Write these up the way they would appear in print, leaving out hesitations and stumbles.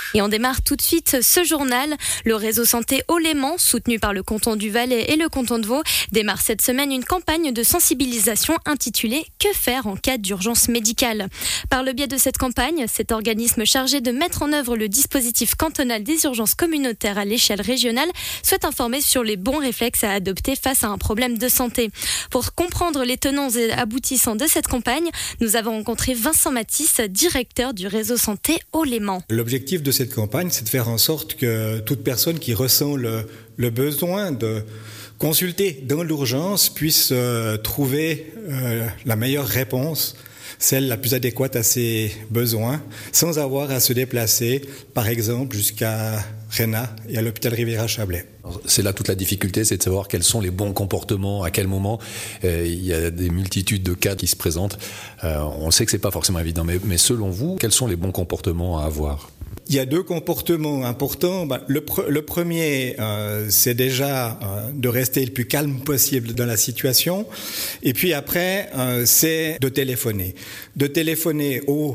Et on démarre tout de suite ce journal. Le réseau santé Haut-Léman, soutenu par le canton du Valais et le canton de Vaud, démarre cette semaine une campagne de sensibilisation intitulée « Que faire en cas d'urgence médicale ?» Par le biais de cette campagne, cet organisme chargé de mettre en œuvre le dispositif cantonal des urgences communautaires à l'échelle régionale souhaite informer sur les bons réflexes à adopter face à un problème de santé. Pour comprendre les tenants et aboutissants de cette campagne, nous avons rencontré Vincent Matisse, directeur du réseau santé Haut-Léman. L'objectif de cette campagne, c'est de faire en sorte que toute personne qui ressent le besoin de consulter dans l'urgence puisse trouver la meilleure réponse, celle la plus adéquate à ses besoins, sans avoir à se déplacer, par exemple, jusqu'à Réna et à l'hôpital Riviera-Chablais. C'est là toute la difficulté, c'est de savoir quels sont les bons comportements, à quel moment. Il y a des multitudes de cas qui se présentent. On sait que c'est pas forcément évident, mais selon vous, quels sont les bons comportements à avoir ? Il y a deux comportements importants. Le premier, c'est déjà de rester le plus calme possible dans la situation. Et puis après, c'est de téléphoner. De téléphoner au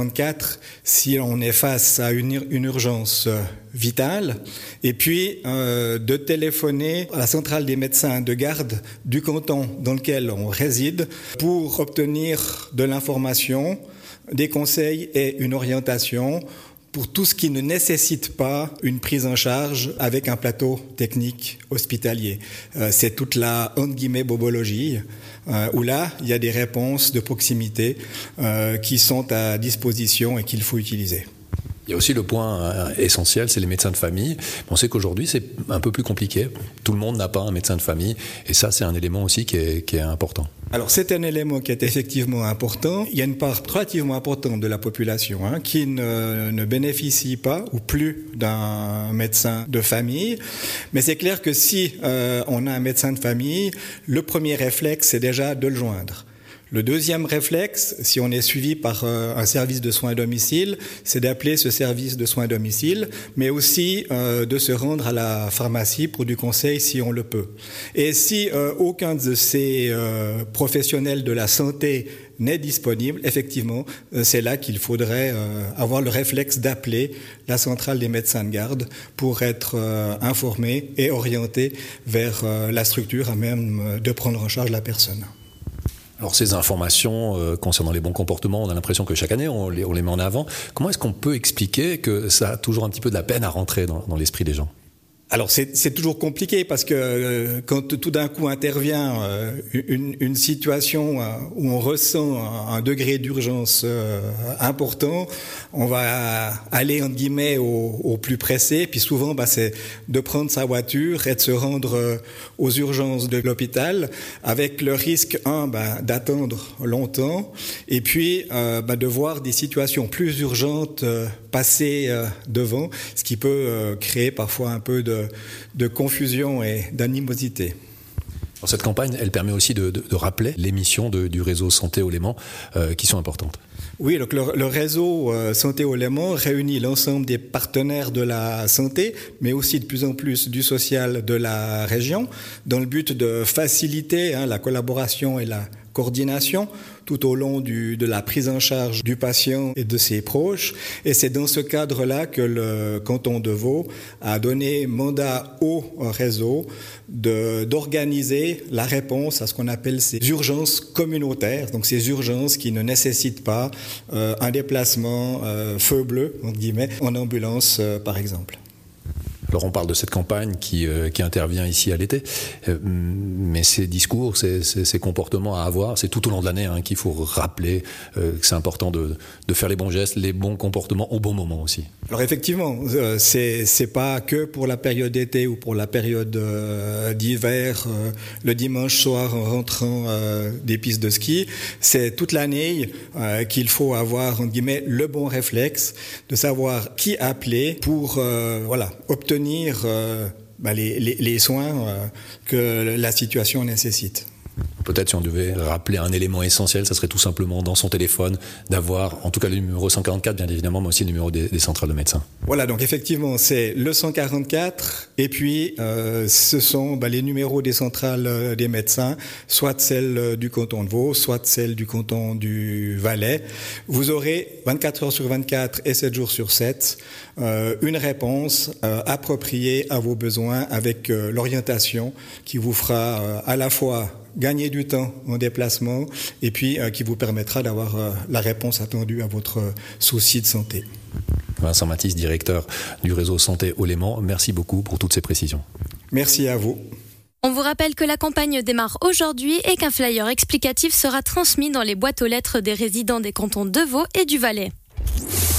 144 si on est face à une urgence vitale. Et puis, de téléphoner à la centrale des médecins de garde du canton dans lequel on réside pour obtenir de l'information, des conseils et une orientation pour tout ce qui ne nécessite pas une prise en charge avec un plateau technique hospitalier. C'est toute la, entre guillemets, bobologie, où là, il y a des réponses de proximité qui sont à disposition et qu'il faut utiliser. Il y a aussi le point essentiel, c'est les médecins de famille. On sait qu'aujourd'hui, c'est un peu plus compliqué. Tout le monde n'a pas un médecin de famille. Et ça, c'est un élément aussi qui est important. Alors, c'est un élément qui est effectivement important. Il y a une part relativement importante de la population qui ne bénéficie pas ou plus d'un médecin de famille. Mais c'est clair que si on a un médecin de famille, le premier réflexe, c'est déjà de le joindre. Le deuxième réflexe, si on est suivi par un service de soins à domicile, c'est d'appeler ce service de soins à domicile, mais aussi de se rendre à la pharmacie pour du conseil si on le peut. Et si aucun de ces professionnels de la santé n'est disponible, effectivement, c'est là qu'il faudrait avoir le réflexe d'appeler la centrale des médecins de garde pour être informé et orienté vers la structure à même de prendre en charge la personne. Alors ces informations concernant les bons comportements, on a l'impression que chaque année on les met en avant. Comment est-ce qu'on peut expliquer que ça a toujours un petit peu de la peine à rentrer dans l'esprit des gens ? Alors c'est toujours compliqué parce que quand tout d'un coup intervient une situation où on ressent un degré d'urgence important, on va aller entre guillemets au plus pressé. Puis souvent, c'est de prendre sa voiture et de se rendre aux urgences de l'hôpital, avec le risque d'attendre longtemps, et puis de voir des situations plus urgentes passer devant, ce qui peut créer parfois un peu de confusion et d'animosité. Alors cette campagne, elle permet aussi de rappeler les missions du réseau Santé Haut-Léman qui sont importantes. Oui, donc le réseau Santé Haut-Léman réunit l'ensemble des partenaires de la santé, mais aussi de plus en plus du social de la région, dans le but de faciliter la collaboration et la coordination tout au long de la prise en charge du patient et de ses proches. Et c'est dans ce cadre-là que le canton de Vaud a donné mandat au réseau d'organiser la réponse à ce qu'on appelle ces urgences communautaires, donc ces urgences qui ne nécessitent pas un déplacement feu bleu, entre guillemets, en ambulance par exemple. Alors on parle de cette campagne qui intervient ici à l'été, mais ces discours, ces comportements à avoir, c'est tout au long de l'année qu'il faut rappeler que c'est important de faire les bons gestes, les bons comportements au bon moment aussi. Alors effectivement, c'est pas que pour la période d'été ou pour la période d'hiver, le dimanche soir en rentrant des pistes de ski, c'est toute l'année qu'il faut avoir entre guillemets le bon réflexe de savoir qui appeler pour obtenir les soins que la situation nécessite. peut-être si on devait rappeler un élément essentiel, ça serait tout simplement dans son téléphone d'avoir, en tout cas le numéro 144, bien évidemment, mais aussi le numéro des centrales de médecins. Voilà, donc effectivement, c'est le 144, et puis ce sont les numéros des centrales des médecins, soit celle du canton de Vaud, soit celle du canton du Valais. Vous aurez 24 heures sur 24 et 7 jours sur 7 une réponse appropriée à vos besoins avec l'orientation qui vous fera à la fois gagner du temps en déplacement et puis qui vous permettra d'avoir la réponse attendue à votre souci de santé. Vincent Mathis, directeur du réseau Santé Haut-Léman, merci beaucoup pour toutes ces précisions. Merci à vous. On vous rappelle que la campagne démarre aujourd'hui et qu'un flyer explicatif sera transmis dans les boîtes aux lettres des résidents des cantons de Vaud et du Valais.